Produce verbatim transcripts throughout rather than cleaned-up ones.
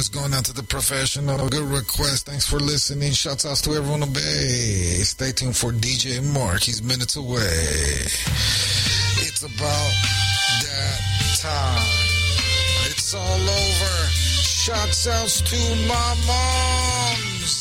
request going out to the professional. Good request. Thanks for listening. Shouts out to everyone on Bay. Stay tuned for D J Mark. He's minutes away. It's about that time. It's all over. Shouts out to my moms.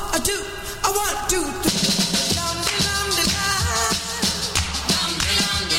I want to.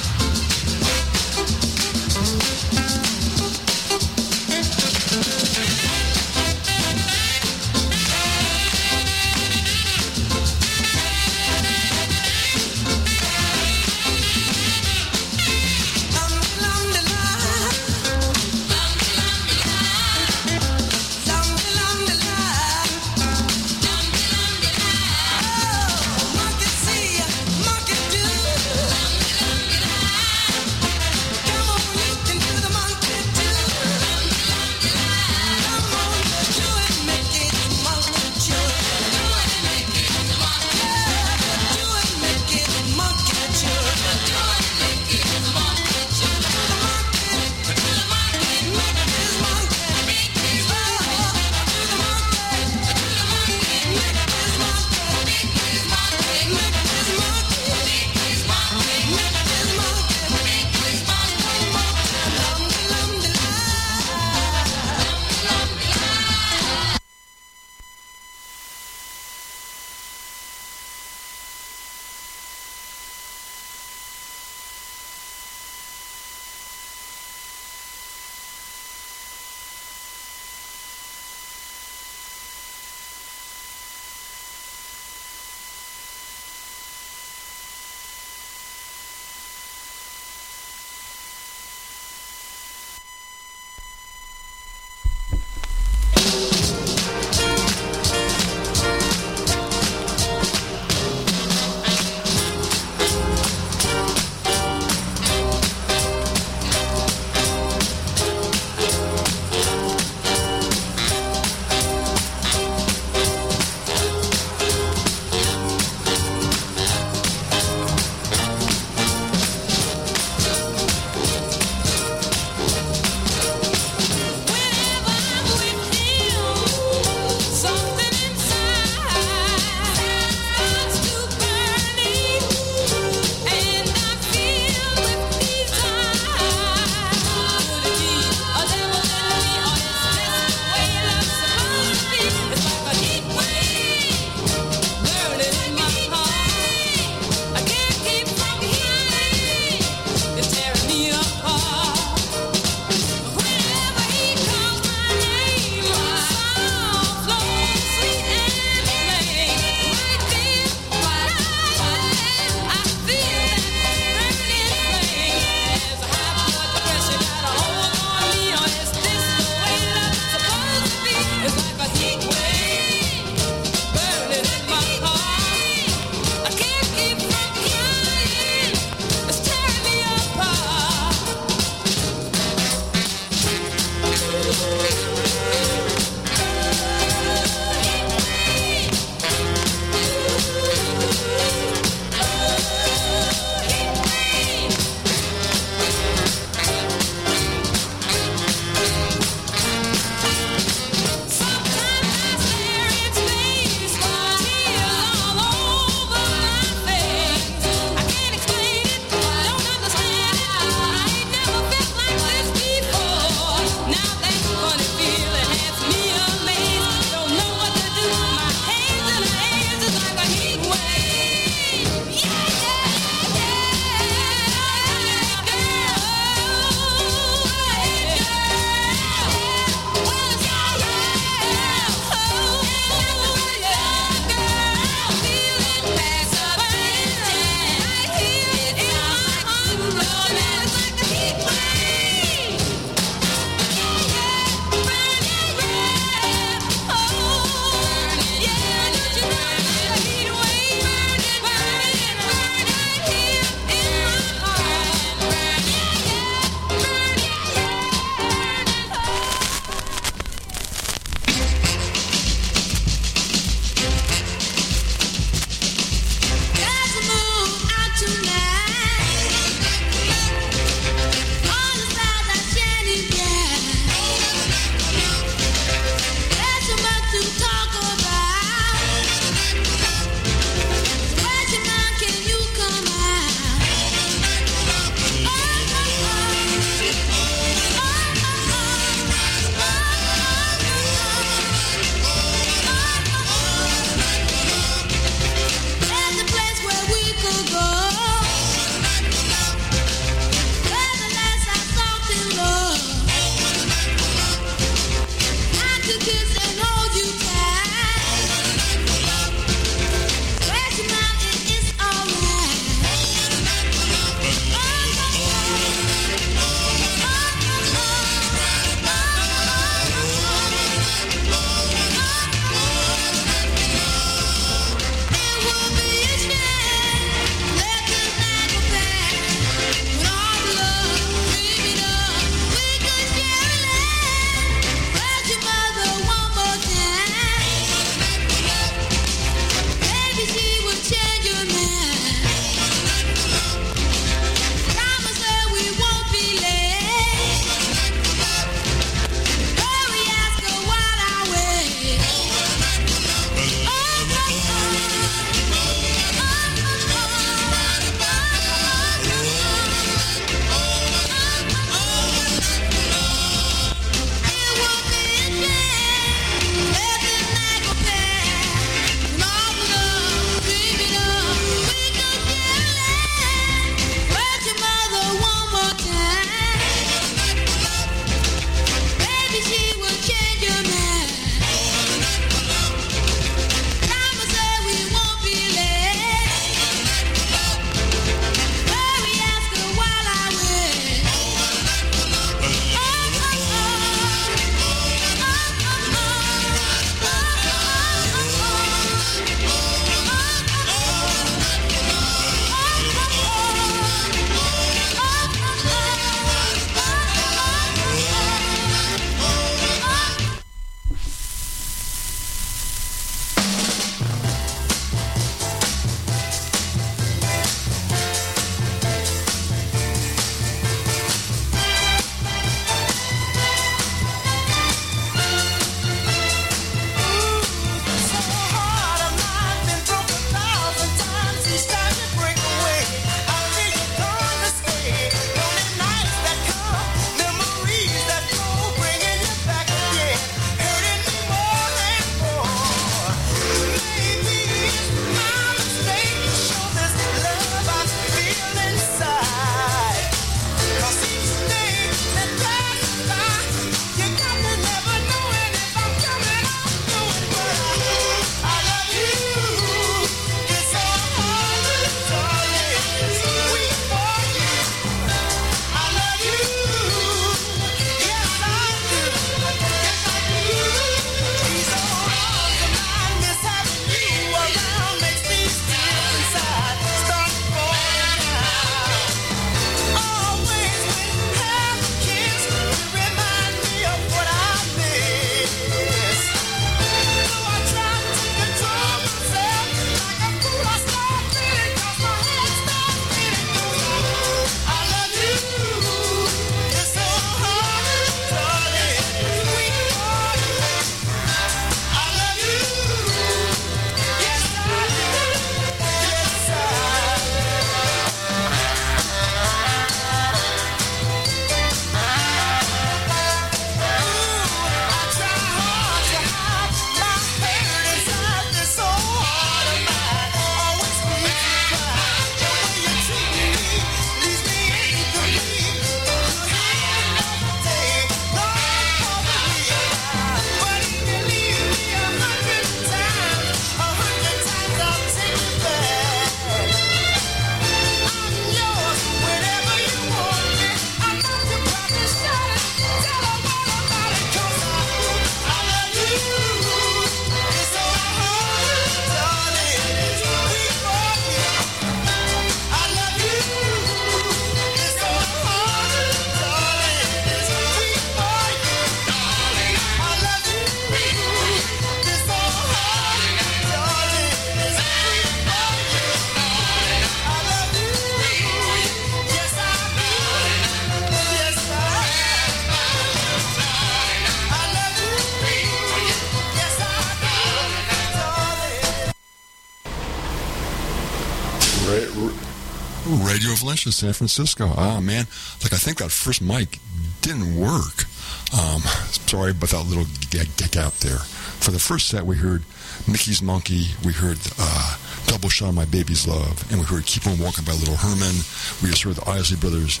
Radio Valencia, San Francisco. Ah, man. Like, I think that first mic didn't work. Um, sorry about that little g- g- gap there. For the first set, we heard Mickey's Monkey. We heard uh, Double Shot of My Baby's Love. And we heard Keep On Walking by Little Herman. We just heard the Isley Brothers,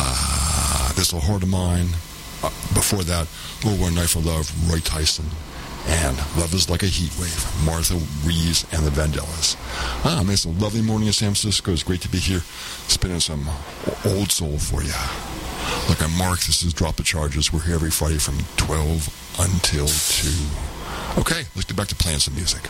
uh, This Little Heart of Mine. Uh, before that, Over a Knife of Love, Roy Tyson. And Love is Like a Heat Wave, Martha Reeves and the Vandellas. Ah, man, it's a lovely morning in San Francisco. It's great to be here, spinning some old soul for you. Look, I'm Mark. This is Drop the Charges. We're here every Friday from twelve until two. Okay, let's get back to playing some music.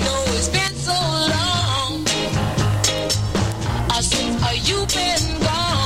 Since you've been gone.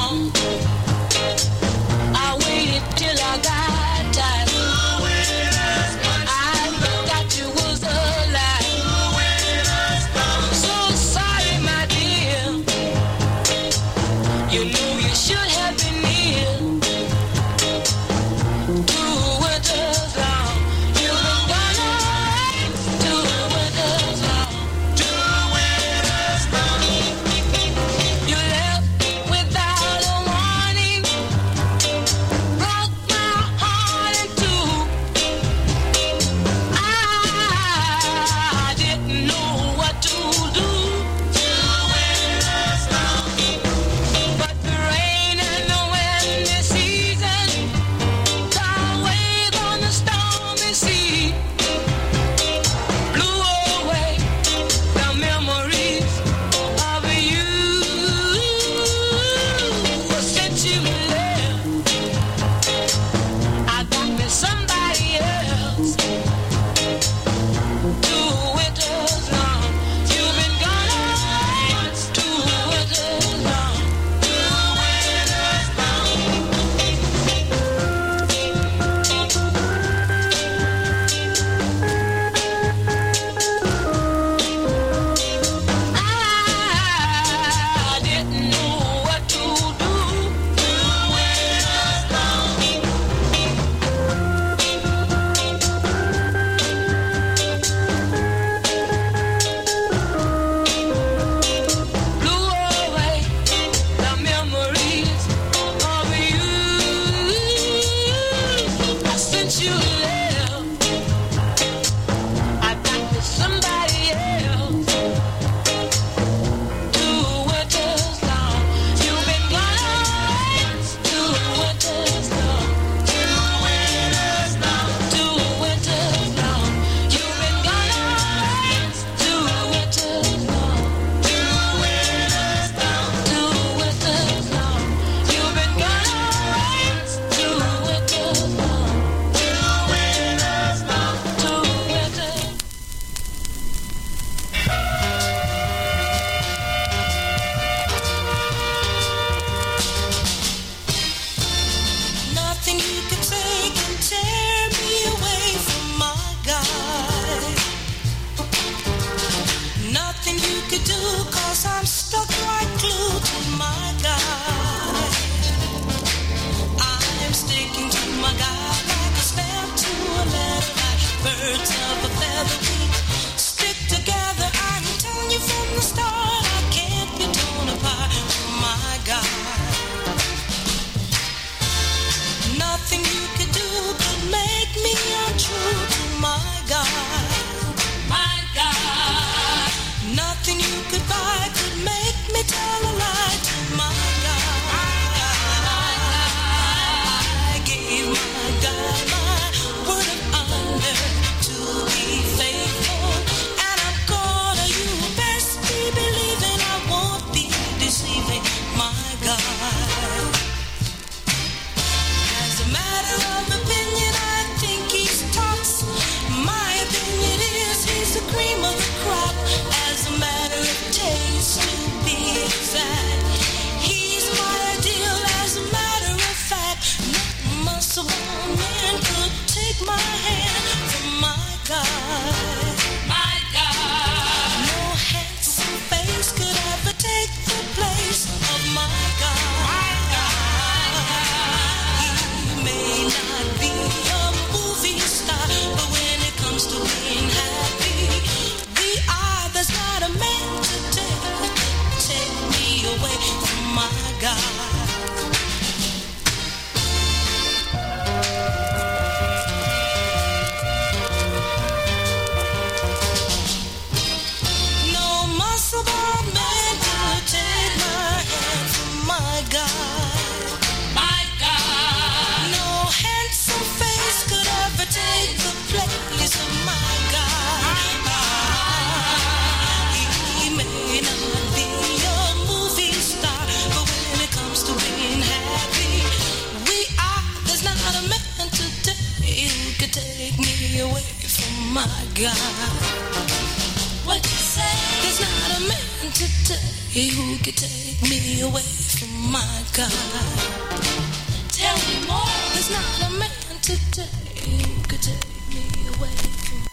God. What you say? There's not a man today who could take me away from my God. Tell me more. There's not a man today who could take me away from.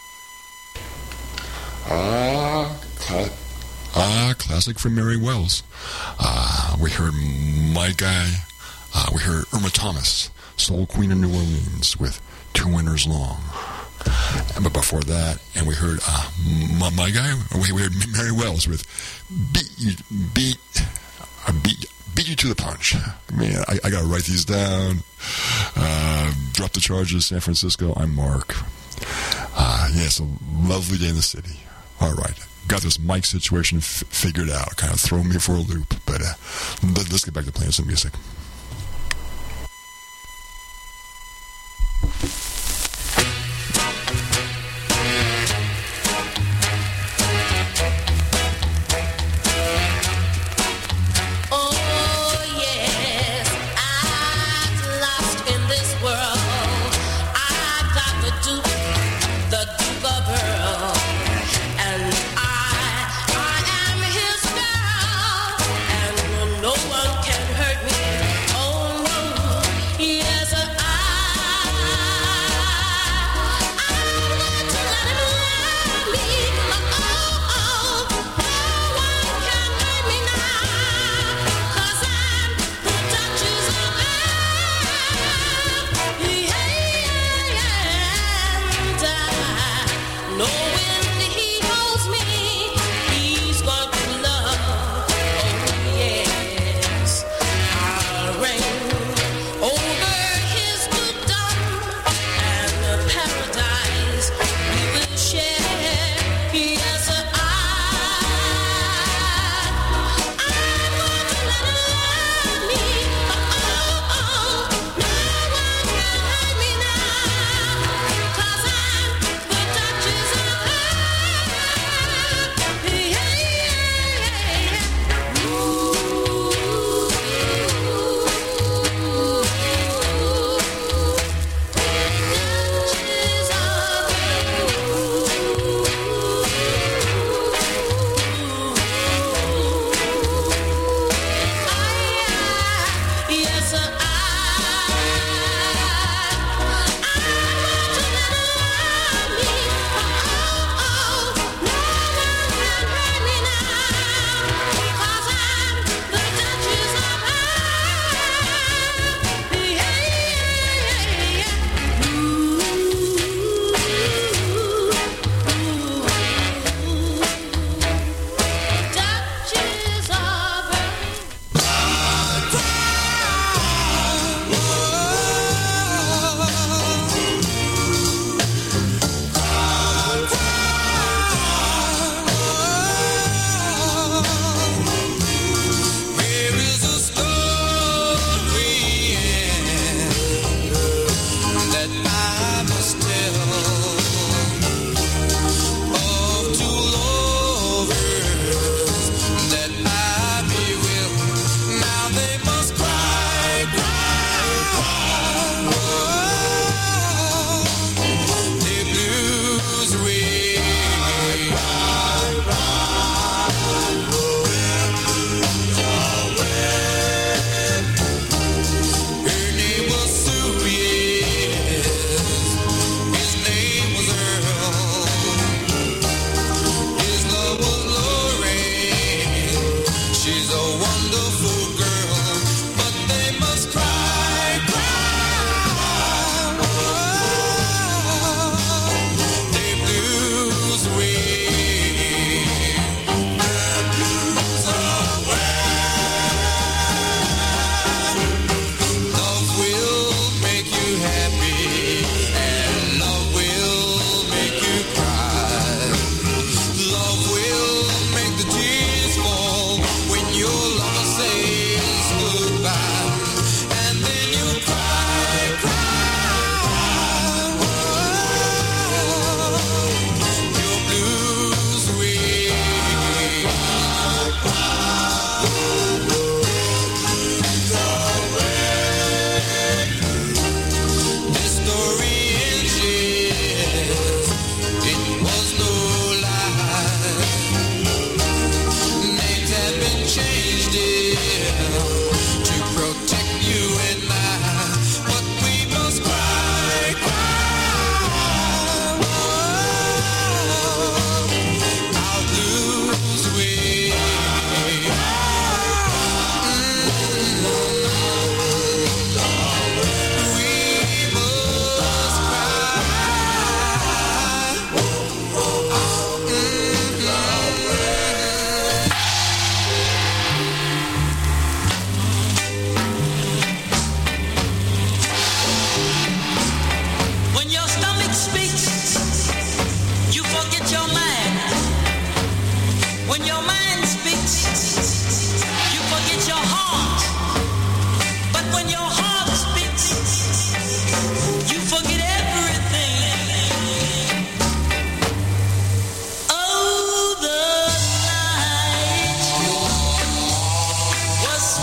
Ah, cla- ah, classic from Mary Wells. Uh, we heard My Guy. Uh, we heard Irma Thomas, Soul Queen of New Orleans, with Two Winters Long. But before that, and we heard uh, my, my Guy. We, we heard Mary Wells with Beat You, Beat, uh, Beat, Beat You to the Punch. Man, I, I gotta write these down. Uh, drop the charges, San Francisco. I'm Mark. Uh, yeah, it's a lovely day in the city. All right. Got this mic situation f- figured out. Kind of throw me for a loop. But uh, let, let's get back to playing some music. He holds me, he's going to love, oh yes.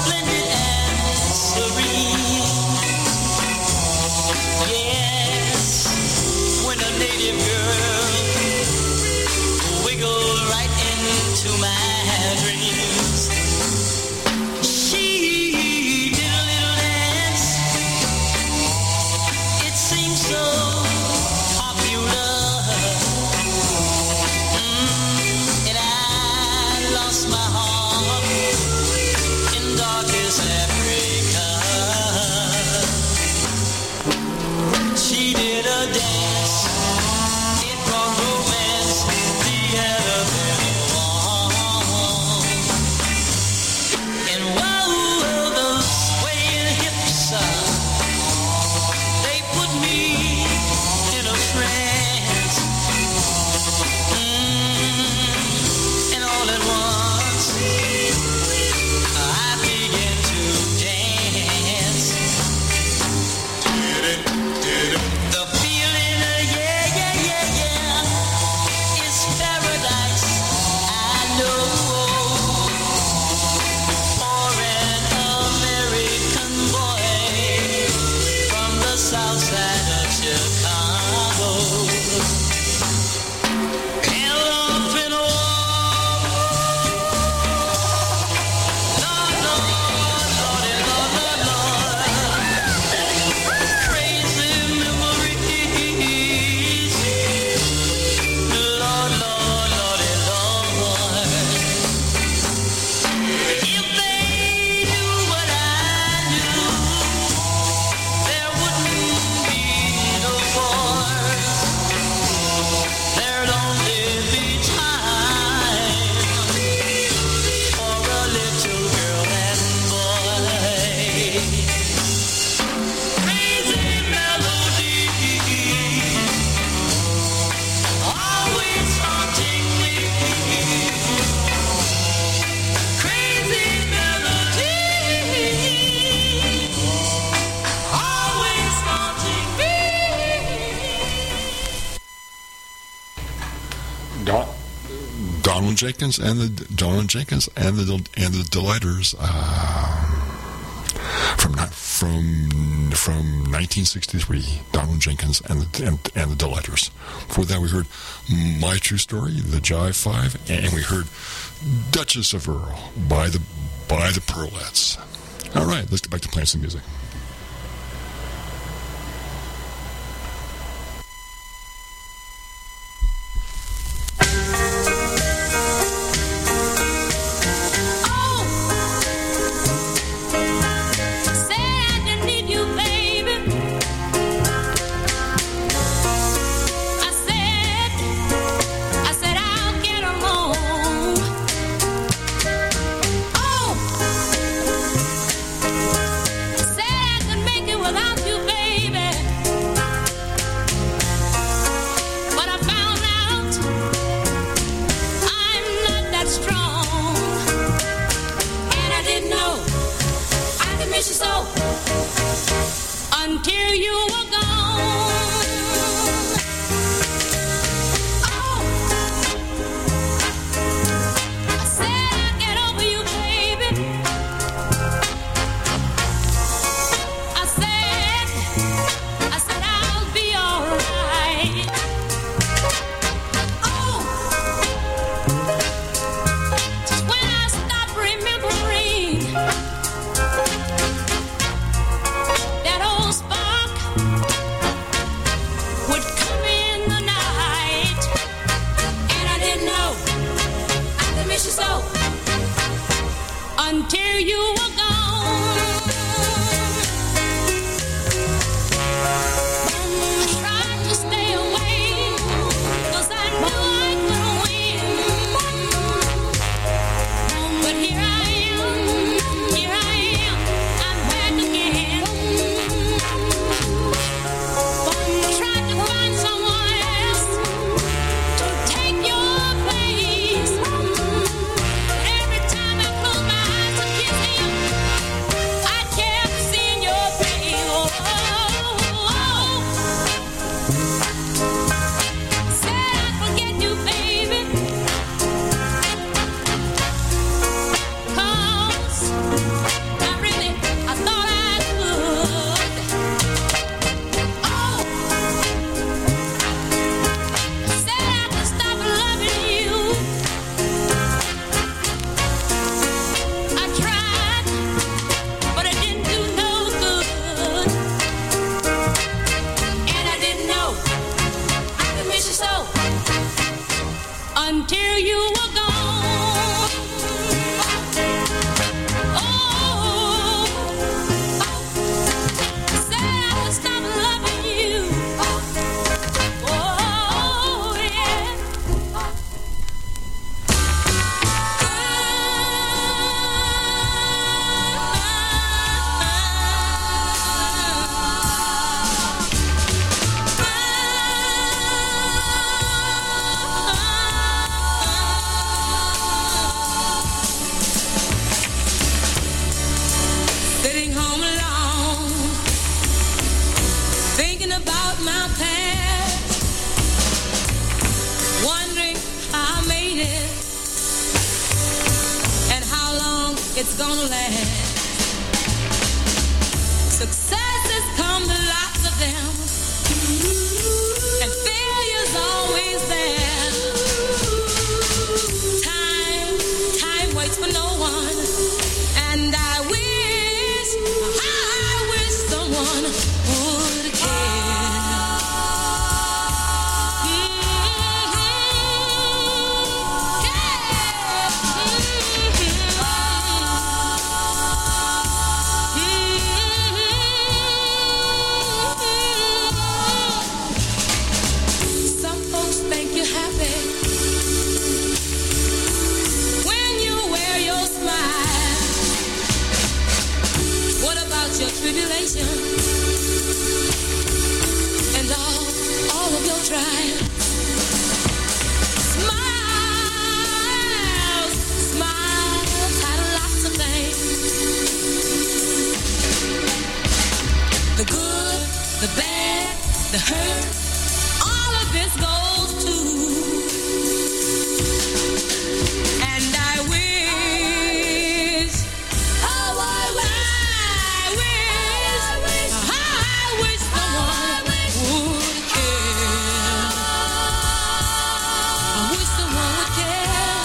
splendid and serene. Yes, when a native girl wiggled right into my dreams. She did a little dance. It seemed so popular. Mm, and I lost my heart in darkest Africa. She did a dance. It brought romance. The other and whoa, those swaying hips, uh, they put me in a trance. Mm, and all at once, I began to dance. The feeling, uh, yeah, yeah, yeah, yeah, is paradise, I know. For an American boy from the south side of Chicago. And up in a wall, Lord, Lord, Lordy, Lord, Lord, Lord. Crazy memories. Lord, Lord, Lordy, Lord. If they knew what I knew, there wouldn't be no wars. There'd only be time for a little girl and boy. Crazy melody, always haunting me. Crazy melody, always haunting me. Don- Donald Jenkins and the Donald Jenkins and the and the Delighters uh, from not from from nineteen sixty-three. Donald Jenkins and the and, and the Delighters. Before that, we heard My True Story, the Jive Five, and we heard Duchess of Earl by the by the Pearlettes. All right, let's get back to playing some music. Said I didn't need you, baby. I said, I said I'll get along. Oh, said I could make it without you, baby. But I found out I'm not that strong, and I didn't know I could miss you so until you were gone. Oh, I said I'd get over you, baby. I said, I said I'll be alright. Oh, just when I stop remembering that old spark would come in the night, and I didn't know I could miss you so until you were gone. I tried to stay away 'cause I knew I couldn't win. But here I am, here I am, I'm back again. Tried to find someone else to take your place. Every time I close my eyes to kiss him, thinking about my past, wondering how I made it and how long it's gonna last. Successes come to lots of them, and failure's always there. Time, time waits for no one, and I wish, I wish someone would care. Mm-hmm. Yeah. Mm-hmm. Some folks think you're happy when you wear your smile. What about your tribulation and all, all of your trials? Smiles, smiles had lots of things. The good, the bad, the hurt, all of this goes too. And I wish, oh, I wish, I wish, I wish someone would care. I wish someone would care.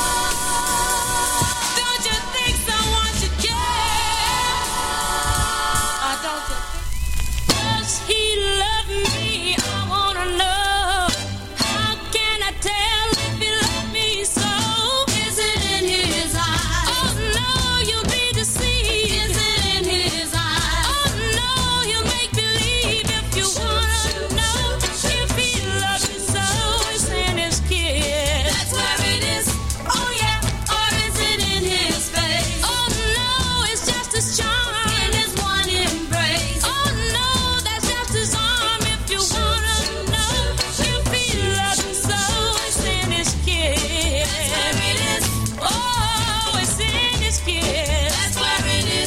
Don't you think someone should care? Or don't you think? Does he love me? I wanna know. How can I tell if he loves me so? Is it in his eyes? Oh no, you'll be deceived. Is it in his eyes? Oh no, he'll make believe. If you wanna know if he loves you so, it's in his kiss. That's where it is. Oh yeah, or is it in his face? Oh no, it's just his charm in his one embrace. Oh no, that's just his arm. If you wanna know if he loves you so, it's in his kiss. That's where it is. Oh, it's in his kiss. That's where it is.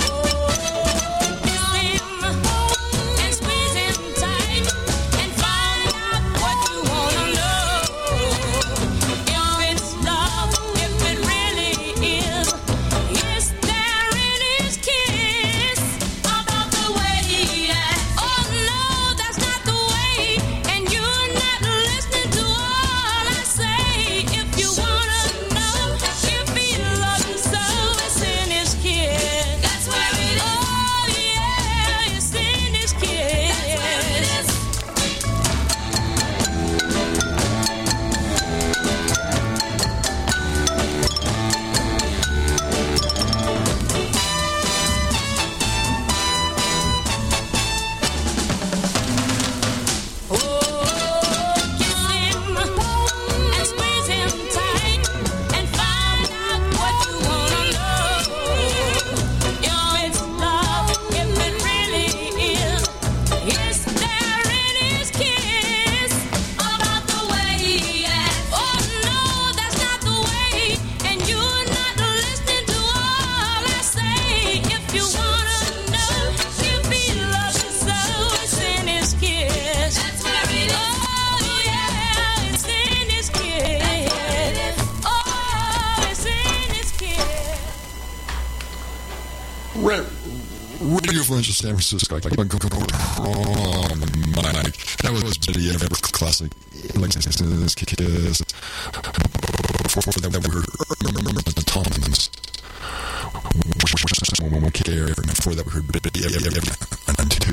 Kiss him and squeeze him tight and find out what you wanna know. If it's love, if it really is, is there in his kiss about the way he acts? Oh no, that's not the way, and you're not listening to all I say. If you wanna know if he loves you so, it's in his kiss. That's where it is. Oh yeah, it's in his kiss. That's where it is. Oh, kiss him and squeeze him tight and find out what you wanna know. If it's love, if it really is, is there in his kiss about the way he acts? Oh no, that's not the way, and you're not listening to all I say. If you wanna know if he loves you so, it's in his kiss. That's where it is. Oh yeah, it's in his kiss. Oh, it's in his kiss. Ra- Radio Friends of San Francisco. Like, like, oh, my, that was the ever classic. Like, this kiss. Before that, we heard the Toms. Won't care. Before that, we heard and two.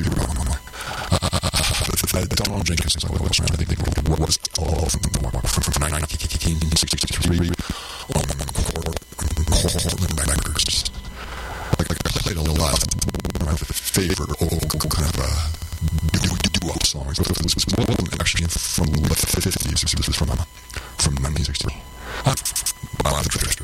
Donald Jenkins. I was trying to think what was all from nineteen sixty-three. Like, like I played a lot of my favorite old kind of uh, doo-wop songs. This was one actually from the fifties. This was from uh, from nineteen sixty-three. Uh, well,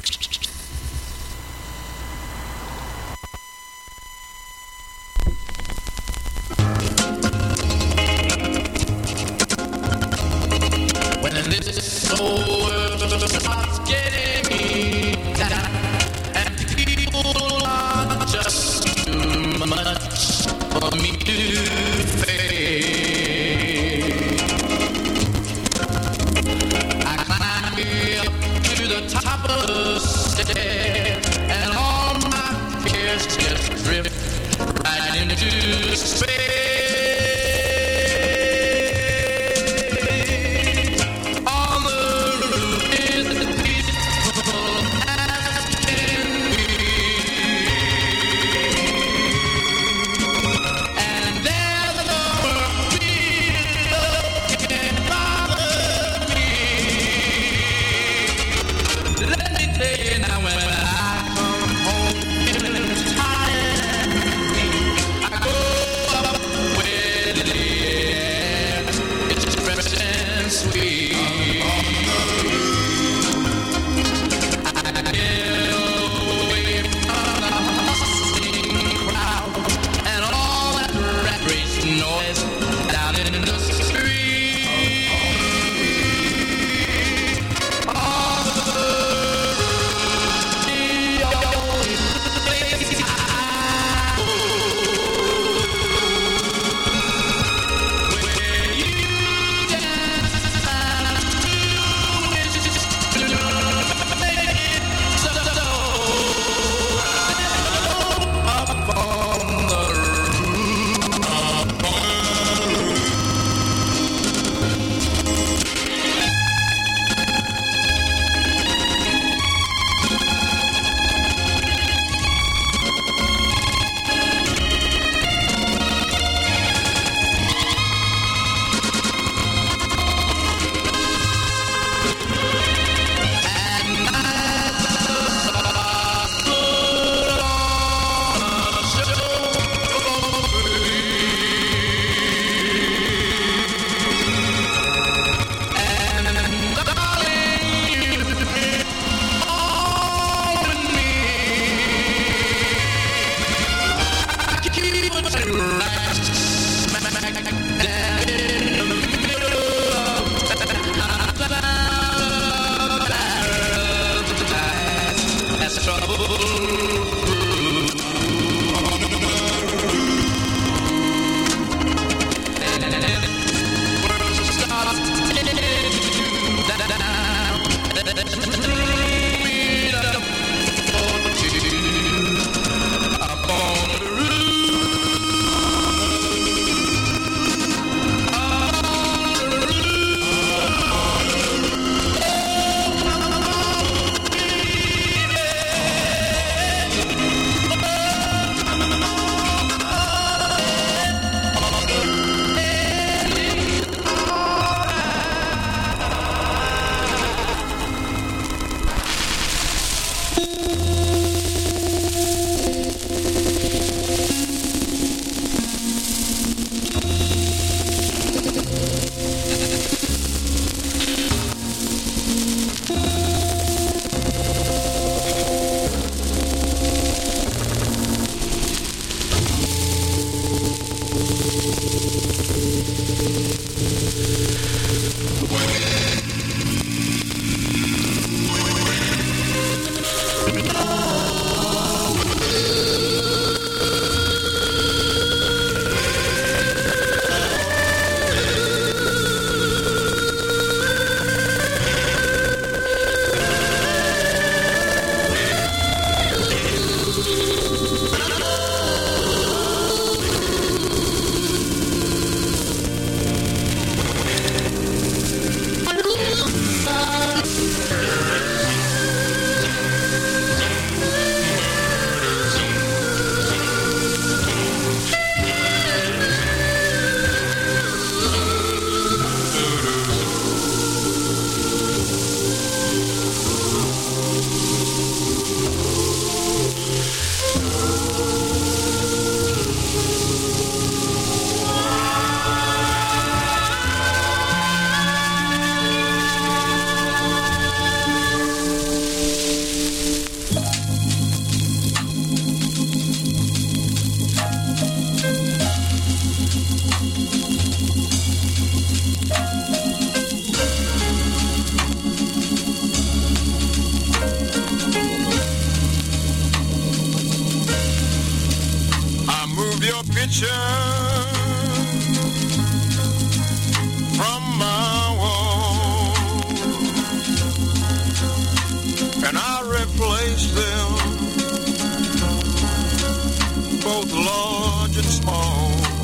When this whole world starts getting me down, and people are just too much for me to face. picture from my wall, and I replaced them, both large and small.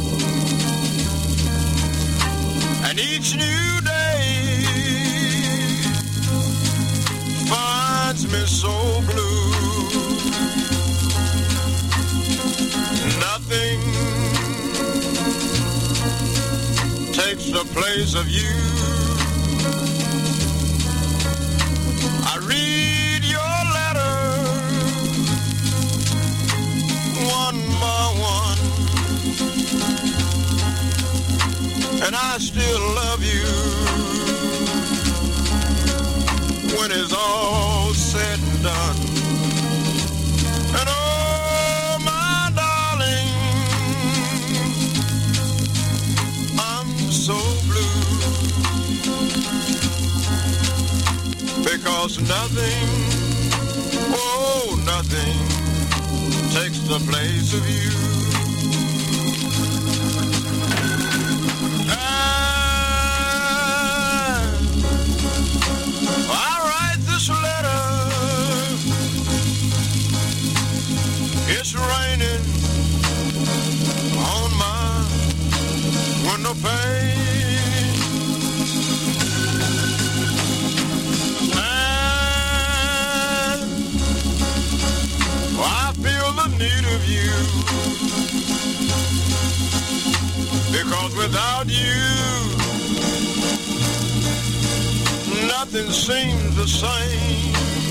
And each new day finds me so blue. Nothing takes the place of you. I read your letter one by one, and I still love you when it's all said and done. And oh, my darling, I'm so blue because nothing, oh, nothing takes the place of you. It's raining on my window pane, and I feel the need of you, because without you nothing seems the same.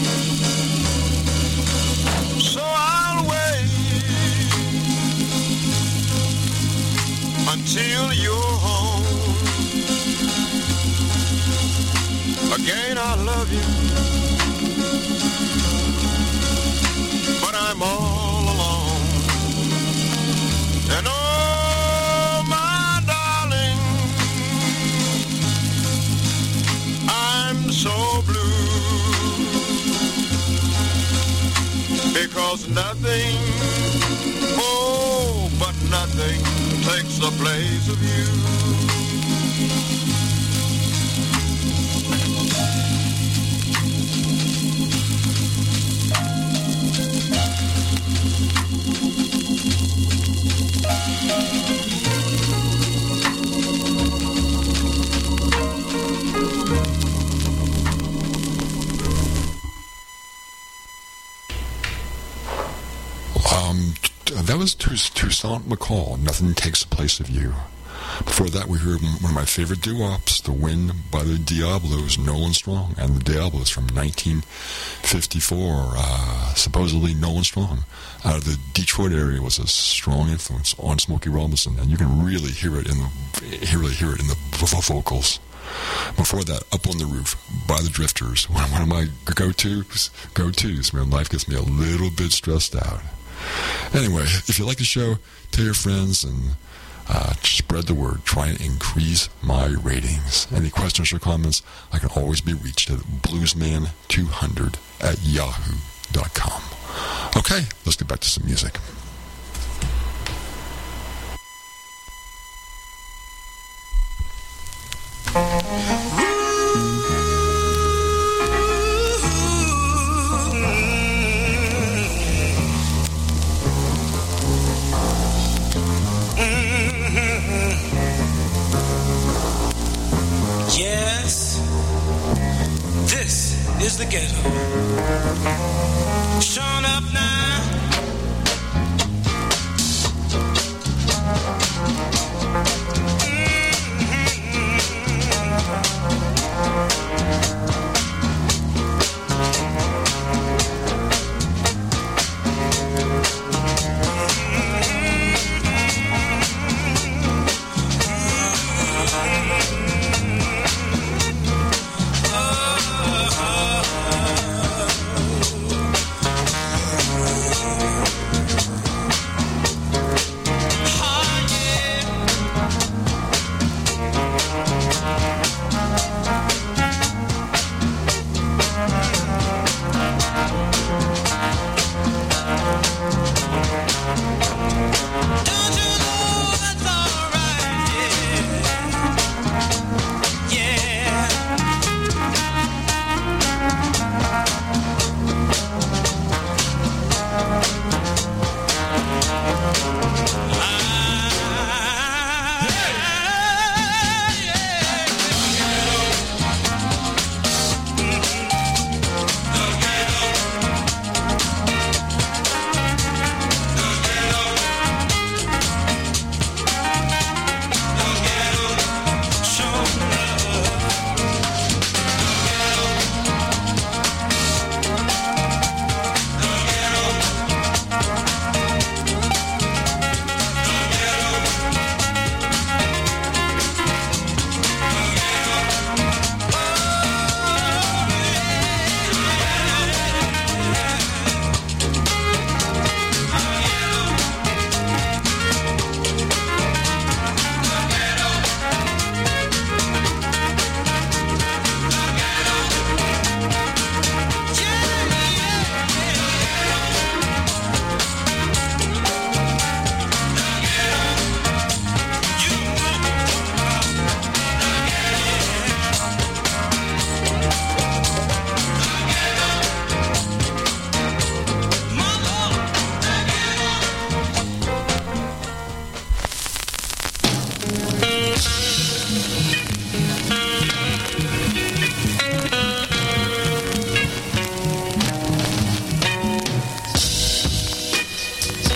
So I'll wait until you're home. Again, I love you, but I'm all alone. And oh, my darling, I'm so blue because nothing, oh, but nothing takes the place of you. That was Toussaint McCall, Nothing Takes the Place of You. Before that, we heard one of my favorite doo-wops, The Wind by the Diablos, Nolan Strong, and the Diablos from nineteen fifty-four. Uh, supposedly, Nolan Strong, out of the Detroit area, was a strong influence on Smokey Robinson, and you can really hear it in the really hear it in the vocals. Before that, Up on the Roof by the Drifters, one of my go-tos, go-tos when life gets me a little bit stressed out. Anyway, if you like the show, tell your friends and uh, spread the word. Try and increase my ratings. Any questions or comments, I can always be reached at bluesman two hundred at yahoo dot com. Okay, let's get back to some music. Yes, this is the ghetto. Showing up now.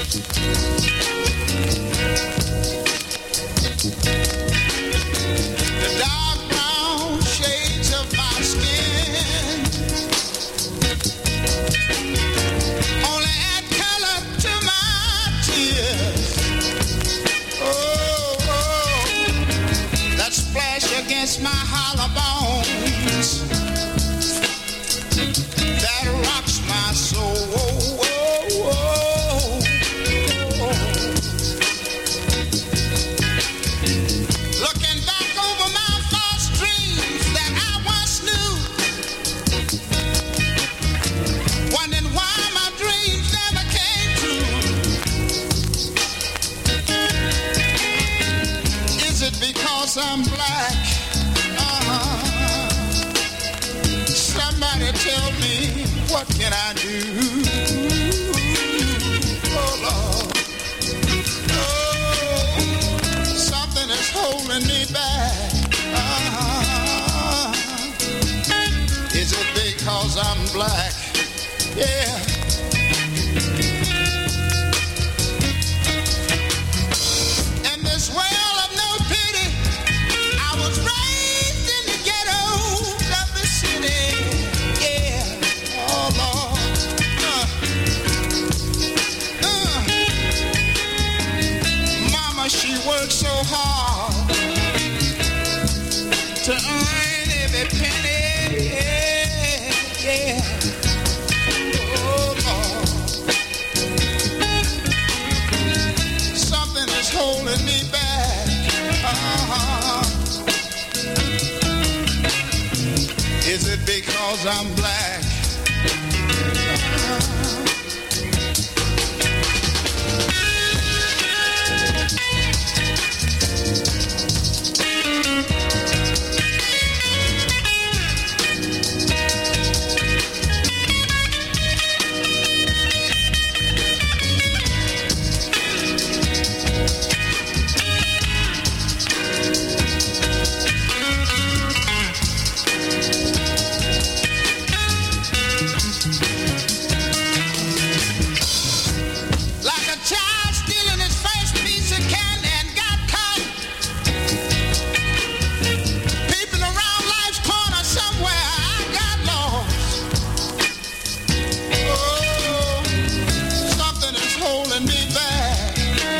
The dark brown shades of my skin only add color to my tears. Oh, oh, that splash against my hollow bones that rocks my soul. Oh, oh, oh. Looking back over my false dreams that I once knew, wondering why my dreams never came true. Is it because I'm black? Uh-huh. Somebody tell me, what can I do? Oh, Lord. Oh, something is holding me back. Uh-huh. Is it because I'm black? Yeah. In this world of no pity, I was raised in the ghettos of the city. Yeah. Oh, Lord. Uh. Uh. Mama, she worked so hard to earn every penny. Yeah. Yeah. Oh, Lord. Something is holding me back. Uh-huh. Is it because I'm black? Uh-huh. Like a child stealing his first piece of candy and got caught. Peeping around life's corner somewhere, I got lost. Oh, something is holding me back.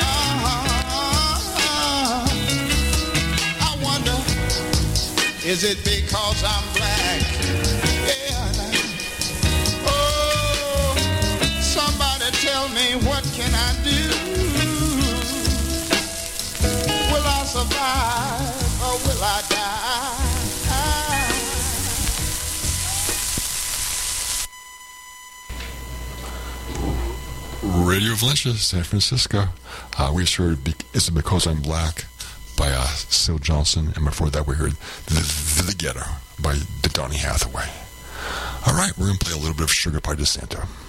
Uh-huh. I wonder, is it because I'm black? Yeah. Oh, somebody tell me, what can I do? Will I survive or will I die? Radio Valencia, San Francisco. Uh, we just heard Be- Is It Because I'm Black by uh, Syl Johnson, and before that we heard The, the, the Ghetto by Donny Hathaway. All right, we're going to play a little bit of Sugar Pie DeSanto.